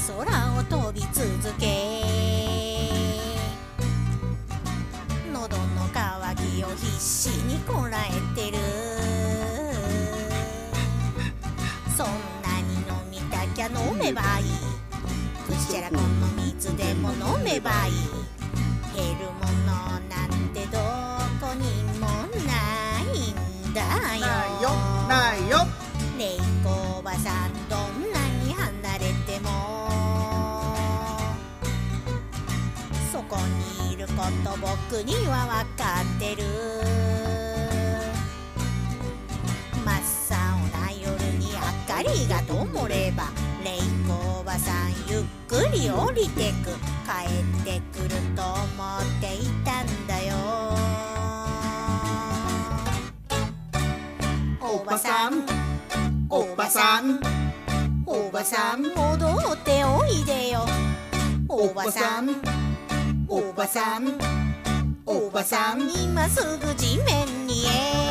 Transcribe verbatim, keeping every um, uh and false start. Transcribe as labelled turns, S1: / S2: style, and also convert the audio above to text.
S1: 空を飛び続け、喉の渇きを必死にこらえてる。そんなに飲みたきゃ飲めばいい、くじゃらこの水でも飲めばいい。減るものなんてどこにもないんだよ。
S2: ないよないよ。
S1: ねいこおばさんどんなに離れてもそこにいること僕にはわかってる。真っ青な夜に明かりが灯ればれいこおばさんゆっくり降りてく。帰ってくると思っていたんだよ。おばさんおばさんおばさん戻っておいでよ。おばさんおばさんおばさん今すぐ地面にえ